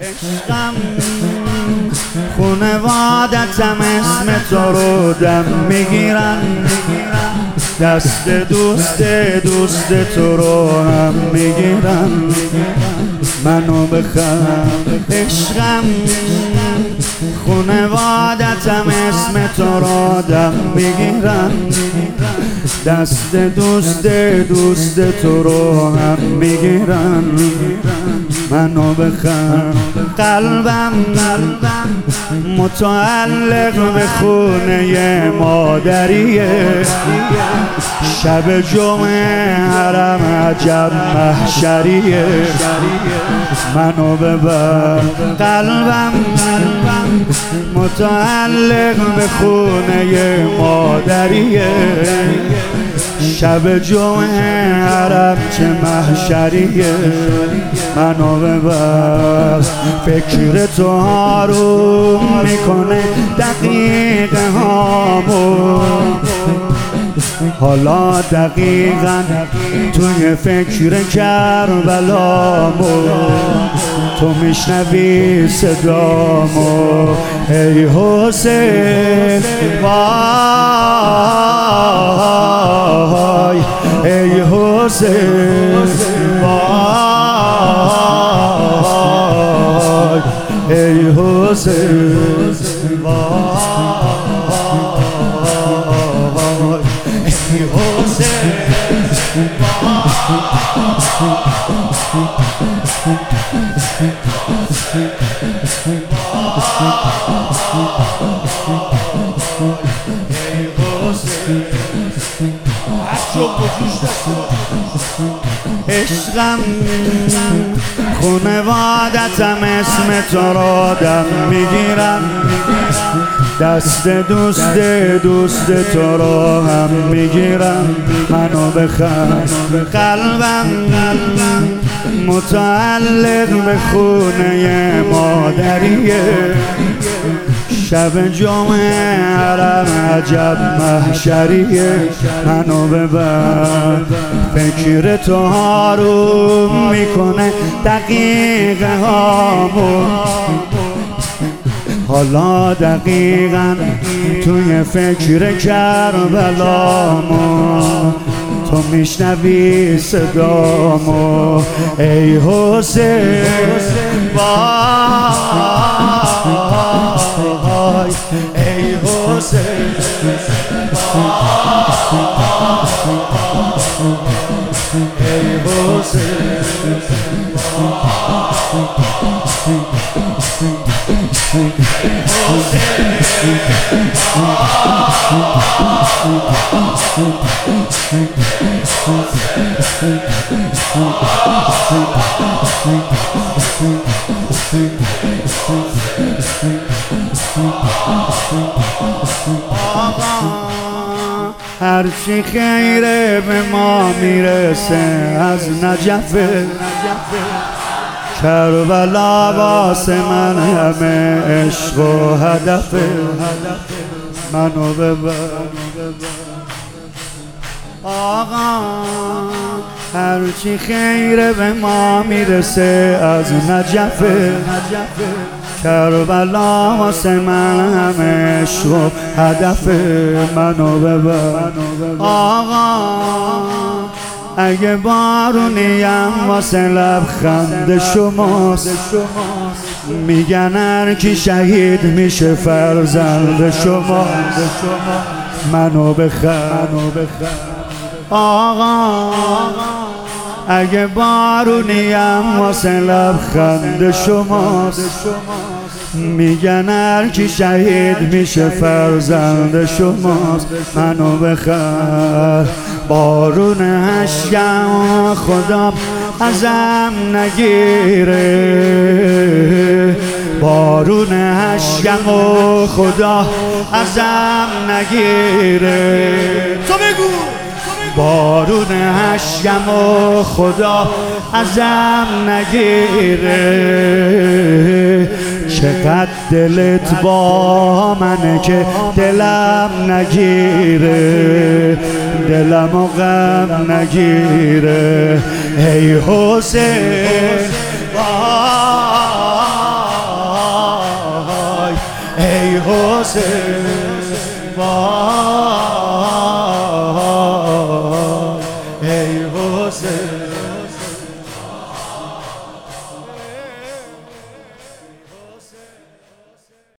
عشقم خونوادتم اسم تو رو دم میگیرن، دست دوست تو رو هم میگیرن، منو بخر. عشقم خونوادتم اسم تو رو دم میگیرن، دست دوست تو رو هم میگیرن، منو بخر. قلبم متعلق به خونه مادریه، شب جمعه حرم عجب محشریه، منو ببر. قلبم متعلق به خونه مادریه، شب جمعه حرم چه محشریه، منو ببر. فکر تو آروم میکنه دقیقه هامو، حالا دقیقاً توی فکر کربلامو، تو میشنوی صدامو ای حسین وای، ای حسین وای، ای حسین وای، ای حسین عشقم خونوادتم اسم تو رو دم میگیرن، دست دوست تو رو هم میگیرن، منو بخر. قلبم متعلق به خونه مادریه، شب جمعه حرم عجب محشریه، منو ببر. فکر تو آروم میکنه دقیقه هامو، حالا دقیقاً توی فکر کربلامو، تو میشنوی صدامو ای حسین وای، ای حسین ای حسین هرچی خیره به ما میرسه از نجفه، کربلا واسه من همه عشق و هدفه، منو ببر. آقا هرچی خیره به ما میرسه از نجفه، کربلا واسه من همه عشق و هدفه، منو ببر. آقا اگه بارونیم واسه لبخند شماست، میگن هر کی شهید میشه فرزند شما، منو بخر. آقا اگه بارونیم واسه لبخند شماست، میگن هر کی شهید میشه فرزند شماست، منو بخر. بارون اشکم خدا ازم نگیره، بارون اشکم و خدا ازم نگیره، تو بگو. بارون اشکم و خدا ازم نگیره، چقدر دلت با منه که دلم نگیره، دلم و غم نگیره. ای حسین حسین وای